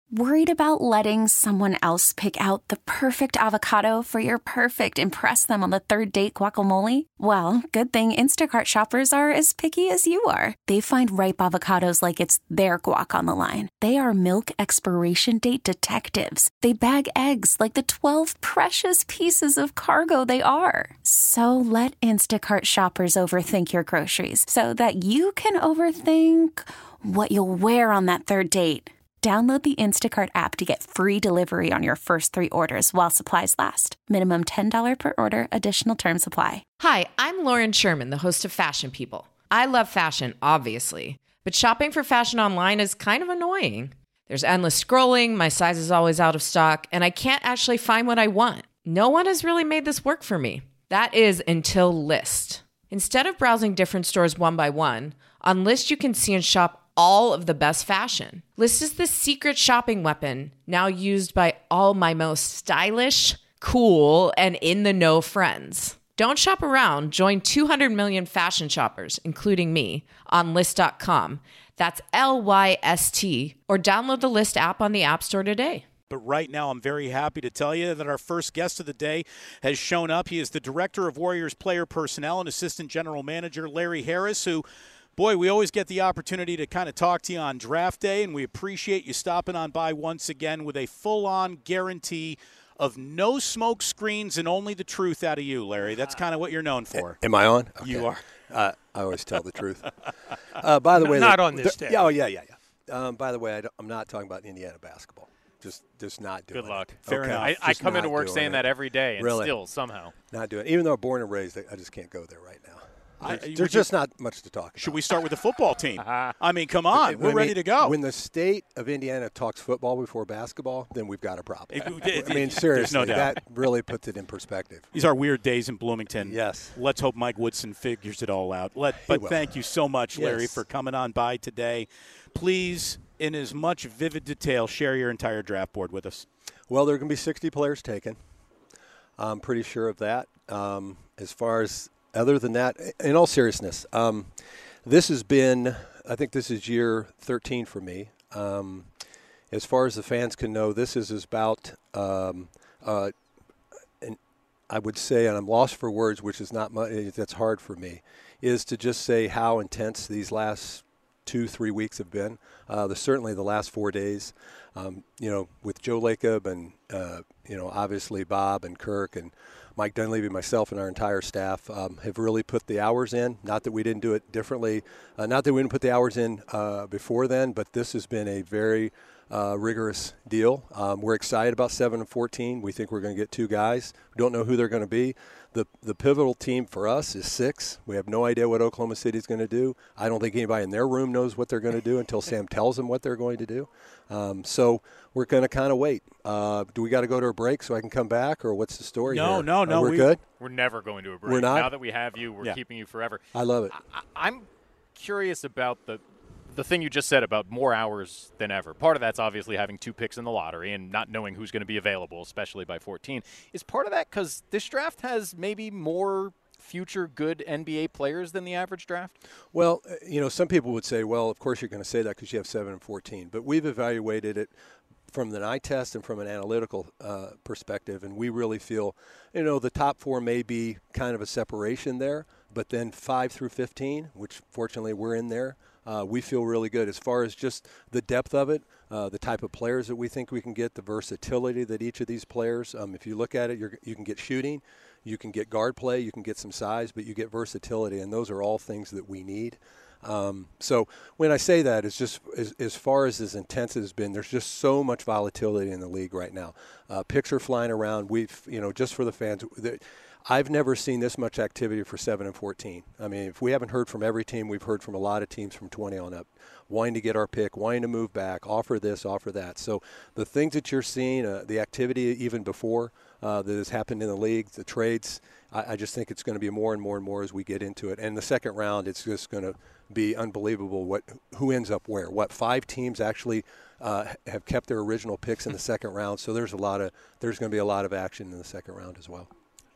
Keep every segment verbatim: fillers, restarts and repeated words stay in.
Worried about letting someone else pick out the perfect avocado for your perfect impress them on the third date guacamole? Well, good thing Instacart shoppers are as picky as you are. They find ripe avocados like it's their guac on the line. They are milk expiration date detectives. They bag eggs like the twelve precious pieces of cargo they are. So let Instacart shoppers overthink your groceries so that you can overthink what you'll wear on that third date. Download the Instacart app to get free delivery on your first three orders while supplies last. Minimum ten dollars per order. Additional terms apply. Hi, I'm Lauren Sherman, the host of Fashion People. I love fashion, obviously, but shopping for fashion online is kind of annoying. There's endless scrolling, my size is always out of stock, and I can't actually find what I want. No one has really made this work for me. That is until Lyst. Instead of browsing different stores one by one, on Lyst you can see and shop all of the best fashion. Lyst is the secret shopping weapon now used by all my most stylish, cool, and in-the-know friends. Don't shop around. Join two hundred million fashion shoppers, including me, on Lyst dot com. That's L Y S T. Or download the Lyst app on the App Store today. But right now, I'm very happy to tell you that our first guest of the day has shown up. He is the Director of Warriors Player Personnel and Assistant General Manager, Larry Harris, who... Boy, we always get the opportunity to kind of talk to you on draft day, and we appreciate you stopping on by once again with a full-on guarantee of no smoke screens and only the truth out of you, Larry. That's kind of what you're known for. Am I on? Okay. You are. Uh, I always tell the truth. Uh, by the way, not the, on this the, day. Yeah, oh, yeah, yeah, yeah. Um, by the way, I I'm not talking about Indiana basketball. Just, just not doing Good luck. it. Fair okay? enough. I, I come into work saying it. that every day, and really? still somehow Not doing it. Even though I'm born and raised, I just can't go there right now. I, There's, you- there's just not much to talk about. Should we start with the football team? I mean, come on. When We're ready the- to go. When the state of Indiana talks football before basketball, then we've got a problem. It- I it- mean, there's seriously, no doubt. that really puts it in perspective. These are weird days in Bloomington. Yes. Let's hope Mike Woodson figures it all out. Let, but will. thank you so much, Larry, Yes. for coming on by today. Please, in as much vivid detail, share your entire draft board with us. Well, there are going to be sixty players taken. I'm pretty sure of that. Um, as far as other than that, in all seriousness, um, this has been, I think this is year thirteen for me. Um, as far as the fans can know, this is about, um, uh, and I would say, and I'm lost for words, which is not much, that's hard for me, is to just say how intense these last two, three weeks have been. Uh, the, certainly the last four days, um, you know, with Joe Lacob and, uh, you know, obviously Bob and Kirk and Mike Dunleavy, myself, and our entire staff um, have really put the hours in. Not that we didn't do it differently. Uh, not that we didn't put the hours in uh, before then, but this has been a very uh, rigorous deal. Um, we're excited about seven and fourteen. We think we're going to get two guys. We don't know who they're going to be. The the pivotal team for us is six. We have no idea what Oklahoma City is going to do. I don't think anybody in their room knows what they're going to do until Sam tells them what they're going to do. Um, so we're going to kind of wait. Uh, do we got to go to a break so I can come back, or what's the story No, here? no, no, Uh, we're we- good? we're never going to a break. We're not? Now that we have you, we're Yeah. keeping you forever. I love it. I, I'm curious about the the thing you just said about more hours than ever. Part of that's obviously having two picks in the lottery and not knowing who's going to be available, especially by fourteen. Is part of that because this draft has maybe more future good N B A players than the average draft? Well, uh, you know, some people would say, well, of course you're going to say that because you have seven and fourteen. But we've evaluated it from the eye test and from an analytical uh, perspective, and we really feel, you know, the top four may be kind of a separation there, but then five through fifteen, which fortunately we're in there, uh, we feel really good. As far as just the depth of it, uh, the type of players that we think we can get, the versatility that each of these players, um, if you look at it, you're, you can get shooting, you can get guard play, you can get some size, but you get versatility, and those are all things that we need. Um, so when I say that, it's just as, as far as as intense as it's been, there's just so much volatility in the league right now. Uh, picks are flying around. We've, you know, just for the fans, the, I've never seen this much activity for seven and fourteen. I mean, if we haven't heard from every team, we've heard from a lot of teams from twenty on up, wanting to get our pick, wanting to move back, offer this, offer that. So the things that you're seeing, uh, the activity even before uh, that has happened in the league, the trades, I, I just think it's going to be more and more and more as we get into it. And the second round, it's just going to be unbelievable what who ends up where. What, five teams actually uh, have kept their original picks in the second round. So there's a lot of there's going to be a lot of action in the second round as well.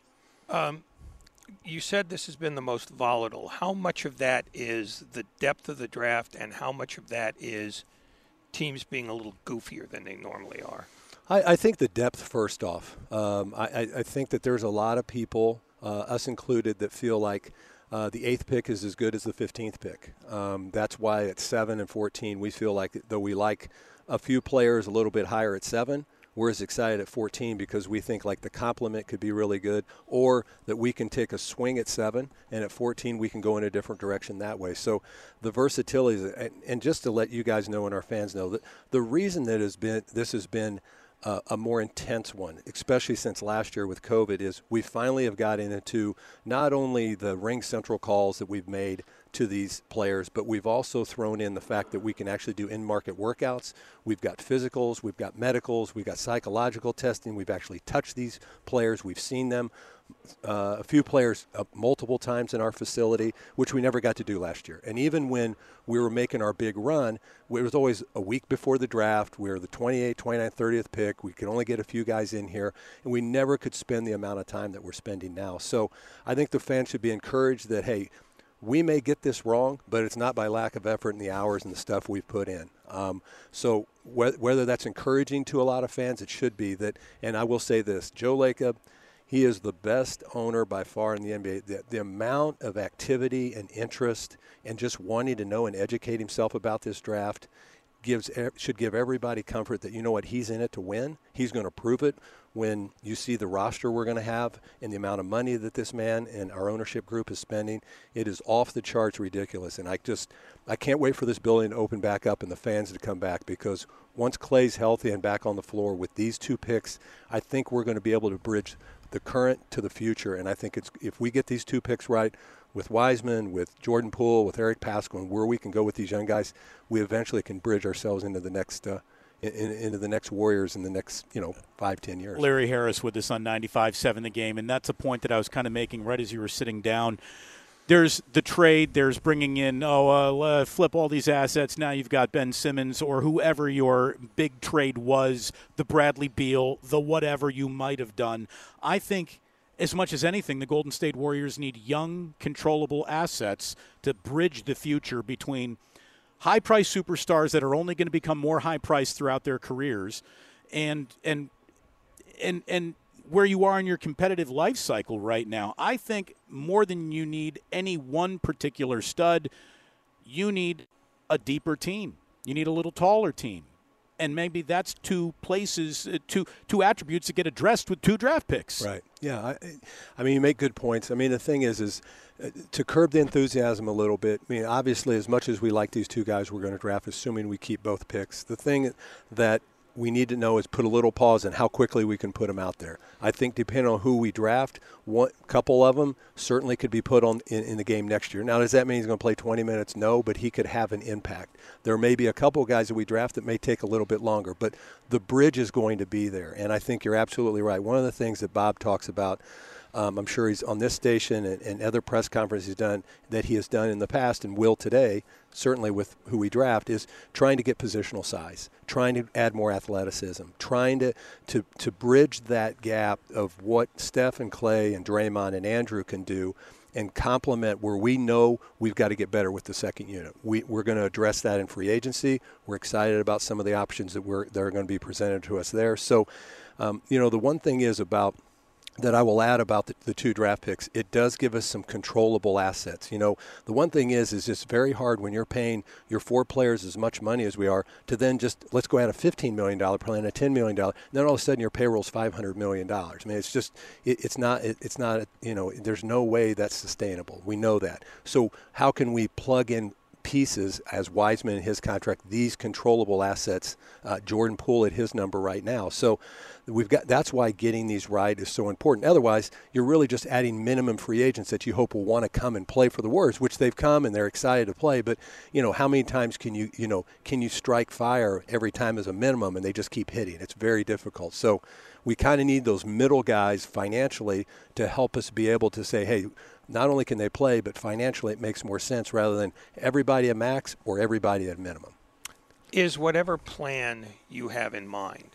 Um, you said this has been the most volatile. How much of that is the depth of the draft, and how much of that is teams being a little goofier than they normally are? I, I think the depth, first off. Um, I, I think that there's a lot of people, uh, us included, that feel like uh, the eighth pick is as good as the fifteenth pick. Um, that's why at seven and fourteen, we feel like, though we like a few players a little bit higher at seven, we're as excited at fourteen because we think like the complement could be really good, or that we can take a swing at seven, and at fourteen we can go in a different direction that way. So the versatility, and, and just to let you guys know and our fans know, that the reason that has been this has been Uh, a more intense one, especially since last year with COVID, is we finally have gotten into not only the Ring Central calls that we've made to these players, but we've also thrown in the fact that we can actually do in-market workouts. We've got physicals, we've got medicals, we've got psychological testing. We've actually touched these players. We've seen them, uh, a few players uh, multiple times in our facility, which we never got to do last year. And even when we were making our big run, it was always a week before the draft. We were the twenty-eighth, twenty-ninth, thirtieth pick. We could only get a few guys in here, and we never could spend the amount of time that we're spending now. So I think the fans should be encouraged that, hey, we may get this wrong, but it's not by lack of effort and the hours and the stuff we've put in. Um, so wh- whether that's encouraging to a lot of fans, it should be that. And I will say this, Joe Lacob, he is the best owner by far in the N B A. The, the amount of activity and interest and just wanting to know and educate himself about this draft gives should give everybody comfort that, you know what, he's in it to win. He's going to prove it when you see the roster we're going to have and the amount of money that this man and our ownership group is spending. It is off the charts ridiculous. And I just I can't wait for this building to open back up and the fans to come back, because once Clay's healthy and back on the floor with these two picks, I think we're going to be able to bridge the current to the future. And I think it's if we get these two picks right, with Wiseman, with Jordan Poole, with Eric Paschal, and where we can go with these young guys, we eventually can bridge ourselves into the next uh, in, into the next Warriors in the next, you know, five, ten years. Larry Harris with us on ninety-five seven The Game, and that's a point that I was kind of making right as you were sitting down. There's the trade, there's bringing in, oh, uh, flip all these assets, now you've got Ben Simmons or whoever your big trade was, the Bradley Beal, the whatever you might have done. I think as much as anything, the Golden State Warriors need young, controllable assets to bridge the future between high-priced superstars that are only going to become more high-priced throughout their careers and and and and where you are in your competitive life cycle right now. I think more than you need any one particular stud, you need a deeper team. You need a little taller team. And maybe that's two places, uh, two two attributes that get addressed with two draft picks. Right. Yeah. I, I mean, you make good points. I mean, the thing is, is uh, to curb the enthusiasm a little bit. I mean, obviously, as much as we like these two guys we're going to draft, assuming we keep both picks, the thing that we need to know is put a little pause on how quickly we can put them out there. I think depending on who we draft, one couple of them certainly could be put on in, in the game next year. Now, does that mean he's going to play twenty minutes? No, but he could have an impact. There may be a couple of guys that we draft that may take a little bit longer, but the bridge is going to be there. And I think you're absolutely right. One of the things that Bob talks about, Um, I'm sure he's on this station and, and other press conferences he's done that he has done in the past and will today, certainly with who we draft, is trying to get positional size, trying to add more athleticism, trying to, to, to bridge that gap of what Steph and Clay and Draymond and Andrew can do and complement where we know we've got to get better with the second unit. We, we're going to address that in free agency. We're excited about some of the options that, we're, that are going to be presented to us there. So, um, you know, the one thing is about that I will add about the, the two draft picks, it does give us some controllable assets. You know, the one thing is, is it's very hard when you're paying your four players as much money as we are to then just, let's go add a fifteen million dollars plan, a ten million dollars, and then all of a sudden your payroll's five hundred million dollars. I mean, it's just, it, it's not, it, it's not, you know, there's no way that's sustainable. We know that. So how can we plug in pieces as Wiseman in his contract, these controllable assets, uh, Jordan Poole at his number right now. So we've got, that's why getting these right is so important. Otherwise, you're really just adding minimum free agents that you hope will want to come and play for the Warriors, which they've come and they're excited to play. But, you know, how many times can you, you know, can you strike fire every time as a minimum and they just keep hitting? It's very difficult. So we kind of need those middle guys financially to help us be able to say, hey, not only can they play, but financially it makes more sense rather than everybody at max or everybody at minimum. Is whatever plan you have in mind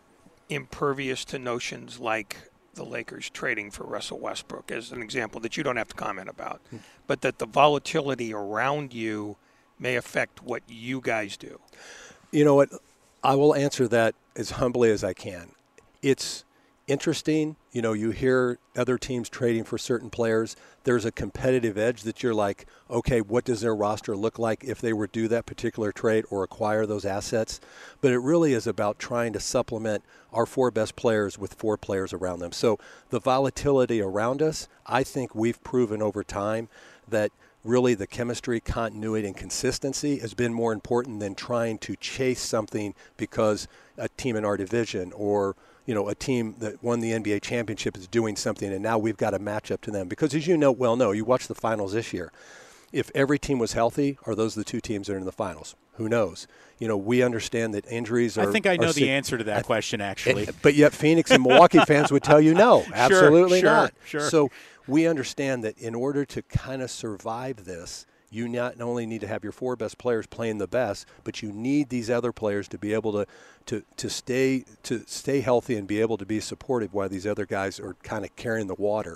impervious to notions like the Lakers trading for Russell Westbrook, as an example that you don't have to comment about, mm-hmm. but that the volatility around you may affect what you guys do? You know what? I will answer that as humbly as I can. It's interesting. You know, you hear other teams trading for certain players. There's a competitive edge that you're like, okay, what does their roster look like if they were to do that particular trade or acquire those assets? But it really is about trying to supplement our four best players with four players around them. So the volatility around us, I think we've proven over time that really the chemistry, continuity, and consistency has been more important than trying to chase something because a team in our division or, you know, a team that won the N B A championship is doing something and now we've got to match up to them. Because as you know, well, no, you watch the finals this year. If every team was healthy, are those the two teams that are in the finals? Who knows? You know, we understand that injuries are. I think I know the sig- answer to that I, question, actually. And, but yet Phoenix and Milwaukee fans would tell you no, absolutely sure, not. Sure, sure. So we understand that in order to kind of survive this, you not only need to have your four best players playing the best, but you need these other players to be able to to to stay to stay healthy and be able to be supportive while these other guys are kind of carrying the water.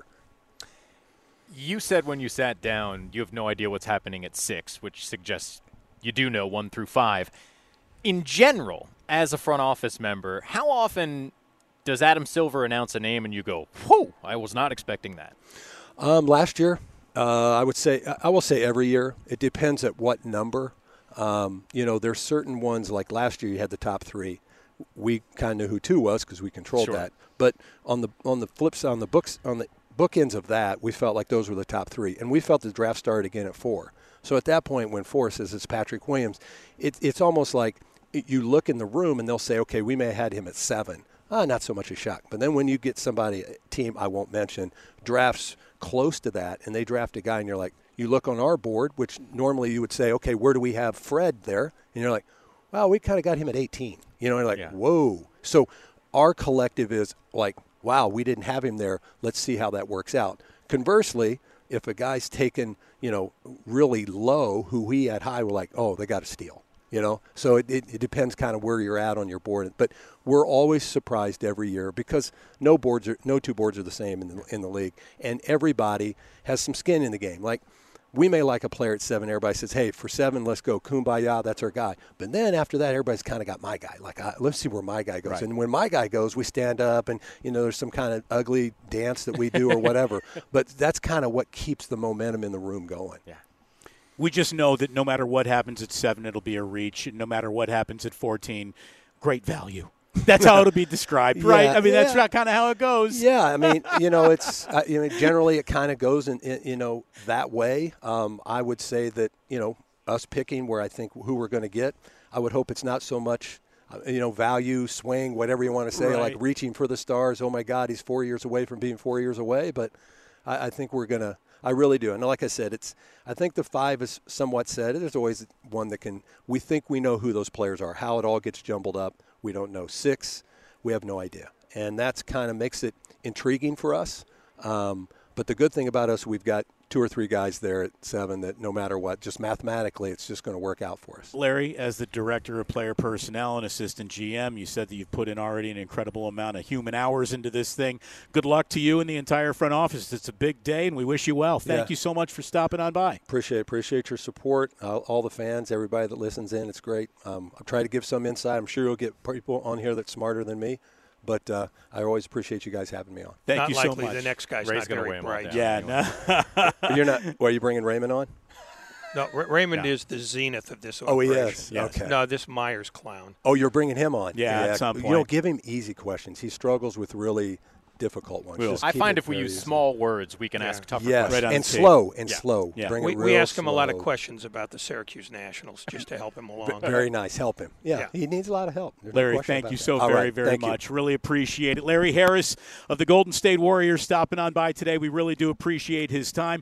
You said when you sat down, you have no idea what's happening at six, which suggests you do know one through five. In general, as a front office member, how often does Adam Silver announce a name and you go, whoa, I was not expecting that? Um, last year, uh, I would say, I will say every year. It depends at what number. Um, you know, there's certain ones, like last year you had the top three. We kind of knew who two was because we controlled Sure. that. But on the on the flips, on the books, on the bookends of that, we felt like those were the top three. And we felt the draft started again at four. So at that point, when four says it's Patrick Williams, it, it's almost like you look in the room and they'll say, okay, we may have had him at seven. Ah, not so much a shock. But then when you get somebody, a team I won't mention, drafts close to that, and they draft a guy, and you're like, you look on our board, which normally you would say, okay, where do we have Fred there? And you're like, wow, we kind of got him at eighteen. You know, and you're like, yeah. whoa. So our collective is like, wow, we didn't have him there. Let's see how that works out. Conversely, if a guy's taken, you know, really low, who we had high, we're like, oh, they got to steal. You know, so it, it, it depends kind of where you're at on your board. But we're always surprised every year because no boards are no two boards are the same in the in the league, and everybody has some skin in the game. Like we may like a player at seven, everybody says, hey, for seven, let's go kumbaya, that's our guy. But then after that, everybody's kind of got my guy. Like uh, let's see where my guy goes. Right. And when my guy goes, we stand up, and you know, there's some kind of ugly dance that we do or whatever. But that's kind of what keeps the momentum in the room going. Yeah. We just know that no matter what happens at seven, it'll be a reach. No matter what happens at fourteen, great value. That's how it'll be described, right? Yeah, I mean, yeah. that's not kind of how it goes. Yeah, I mean, you know, it's uh, you know, generally it kind of goes in, in you know that way. Um, I would say that you know us picking where I think who we're going to get. I would hope it's not so much. Uh, you know, value, swing, whatever you want to say, Right. like reaching for the stars. Oh my God, he's four years away from being four years away. But I, I think we're gonna. I really do. And like I said, it's. I think the five is somewhat said. There's always one that can. We think we know who those players are. How it all gets jumbled up, we don't know. Six, we have no idea, and that's kind of makes it intriguing for us. Um, but the good thing about us, we've got two or three guys there at seven that no matter what, just mathematically, it's just going to work out for us. Larry, as the director of player personnel and assistant G M, you said that you've put in already an incredible amount of human hours into this thing. Good luck to you and the entire front office. It's a big day, and we wish you well. Thank Yeah. you so much for stopping on by. Appreciate appreciate your support, uh, all the fans, everybody that listens in. It's great. Um, I'll try to give some insight. I'm sure you'll get people on here that's smarter than me. But uh, I always appreciate you guys having me on. Thank not you likely so much. the next guy's Ray's not gonna very weigh him all bright. down. Yeah, no. You're not. Well, are you bringing Raymond on? No, Ra- Raymond No. is the zenith of this Oh, he operation. is. Yes. Okay. No, this Myers clown. Oh, you're bringing him on. Yeah, at some You know, point. give him easy questions. He struggles with really difficult ones. We'll- Just I keep find it if we very use easy. small words, we can Yeah. ask tougher Yes, Right on and the tape. slow, and Yeah. slow. Yeah. Bring We, it we real ask him a lot of slow. questions about the Syracuse Nationals just to help him along. Very nice. Help him. Yeah, Yeah. he needs a lot of help. There's no Larry, question thank about you that. so All very, right, very thank you. much. Really appreciate it. Larry Harris of the Golden State Warriors stopping on by today. We really do appreciate his time.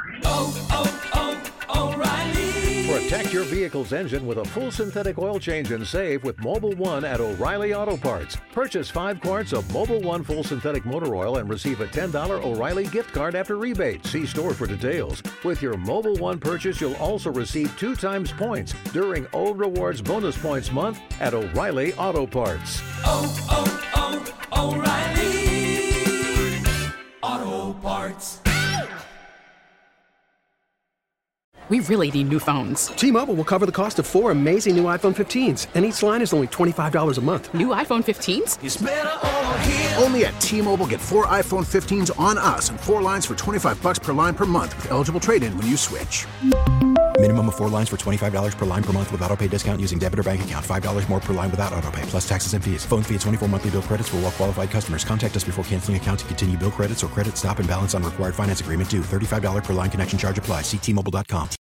Protect your vehicle's engine with a full synthetic oil change and save with Mobile One at O'Reilly Auto Parts. Purchase five quarts of Mobile One full synthetic motor oil and receive a ten dollars O'Reilly gift card after rebate. See store for details. With your Mobile One purchase, you'll also receive two times points during O Rewards Bonus Points Month at O'Reilly Auto Parts. We really need new phones. T-Mobile will cover the cost of four amazing new iPhone fifteens, and each line is only twenty-five dollars a month. New iPhone fifteens? It's better over here. Only at T-Mobile, get four iPhone fifteens on us and four lines for twenty-five dollars per line per month with eligible trade-in when you switch. Minimum of four lines for twenty-five dollars per line per month with autopay discount using debit or bank account. five dollars more per line without autopay, plus taxes and fees. Phone fee at twenty-four monthly bill credits for well-qualified customers. Contact us before canceling account to continue bill credits or credit stop and balance on required finance agreement due. thirty-five dollars per line connection charge applies. See T Mobile dot com.